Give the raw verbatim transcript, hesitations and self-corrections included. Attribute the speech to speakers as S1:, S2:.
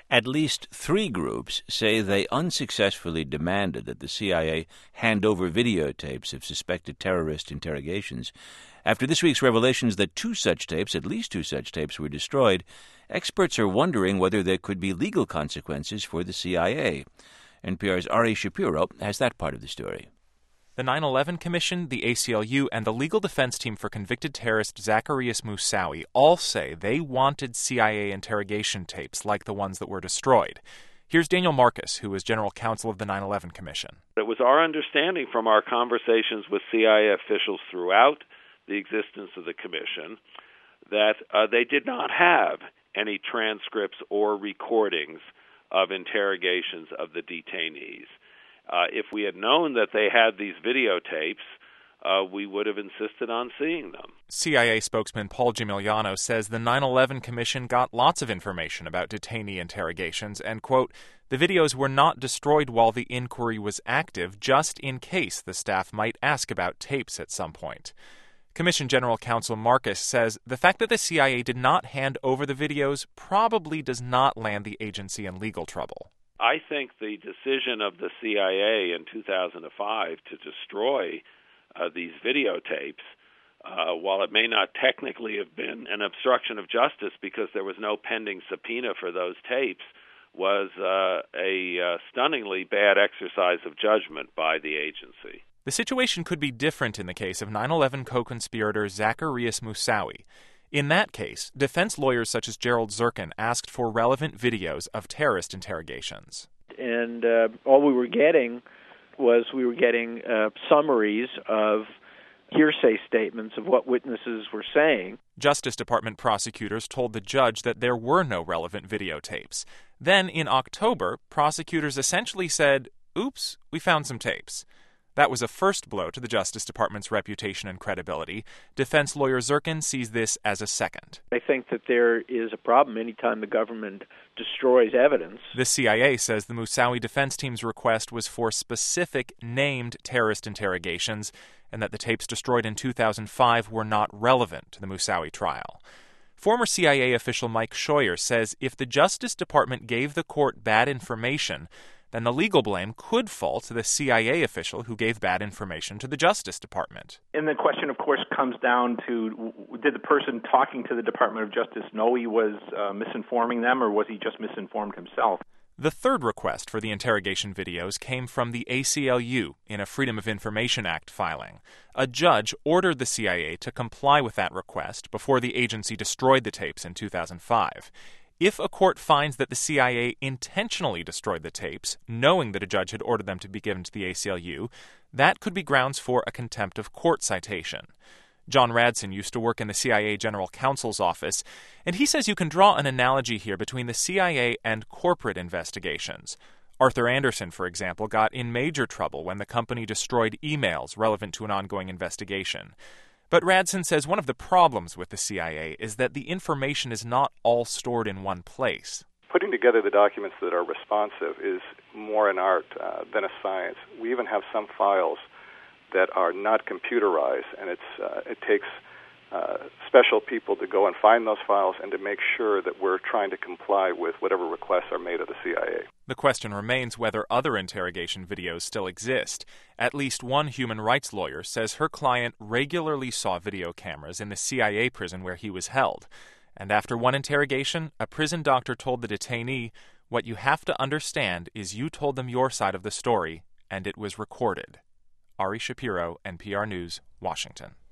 S1: At least three groups say they unsuccessfully demanded that the C I A hand over videotapes of suspected terrorist interrogations. After this week's revelations that two such tapes, at least two such tapes, were destroyed, experts are wondering whether there could be legal consequences for the C I A. N P R's Ari Shapiro has that part of the story.
S2: The nine eleven Commission, the A C L U, and the legal defense team for convicted terrorist Zacarias Moussaoui all say they wanted C I A interrogation tapes like the ones that were destroyed. Here's Daniel Marcus, who was general counsel of the nine eleven Commission.
S3: It was our understanding from our conversations with C I A officials throughout the existence of the Commission that uh, they did not have any transcripts or recordings of interrogations of the detainees. Uh, if we had known that they had these videotapes, uh, we would have insisted on seeing them.
S2: C I A spokesman Paul Gimigliano says the nine eleven Commission got lots of information about detainee interrogations and, quote, the videos were not destroyed while the inquiry was active, just in case the staff might ask about tapes at some point. Commission General Counsel Marcus says the fact that the C I A did not hand over the videos probably does not land the agency in legal trouble.
S3: I think the decision of the C I A in two thousand five to destroy uh, these videotapes, uh, while it may not technically have been an obstruction of justice because there was no pending subpoena for those tapes, was uh, a uh, stunningly bad exercise of judgment by the agency.
S2: The situation could be different in the case of nine eleven co-conspirator Zacarias Moussaoui. In that case, defense lawyers such as Gerald Zirkin asked for relevant videos of terrorist interrogations.
S4: And uh, all we were getting was we were getting uh, summaries of hearsay statements of what witnesses were saying.
S2: Justice Department prosecutors told the judge that there were no relevant videotapes. Then, in October, prosecutors essentially said, oops, we found some tapes. That was a first blow to the Justice Department's reputation and credibility. Defense lawyer Zirkin sees this as a second.
S4: I think that there is a problem anytime the government destroys evidence.
S2: The C I A says the Moussaoui defense team's request was for specific named terrorist interrogations and that the tapes destroyed in two thousand five were not relevant to the Moussaoui trial. Former C I A official Mike Scheuer says if the Justice Department gave the court bad information, then the legal blame could fall to the C I A official who gave bad information to the Justice Department.
S5: And the question, of course, comes down to, did the person talking to the Department of Justice know he was uh, misinforming them, or was he just misinformed himself?
S2: The third request for the interrogation videos came from the A C L U in a Freedom of Information Act filing. A judge ordered the C I A to comply with that request before the agency destroyed the tapes in two thousand five. If a court finds that the C I A intentionally destroyed the tapes, knowing that a judge had ordered them to be given to the A C L U, that could be grounds for a contempt of court citation. John Radson used to work in the C I A General Counsel's office, and he says you can draw an analogy here between the C I A and corporate investigations. Arthur Andersen, for example, got in major trouble when the company destroyed emails relevant to an ongoing investigation. But Radson says one of the problems with the C I A is that the information is not all stored in one place.
S6: Putting together the documents that are responsive is more an art uh, than a science. We even have some files that are not computerized, and it's uh, it takes uh, special people to go and find those files and to make sure that we're trying to comply with whatever requests are made of the C I A.
S2: The question remains whether other interrogation videos still exist. At least one human rights lawyer says her client regularly saw video cameras in the C I A prison where he was held. And after one interrogation, a prison doctor told the detainee, "What you have to understand is you told them your side of the story, and it was recorded." Ari Shapiro, N P R News, Washington.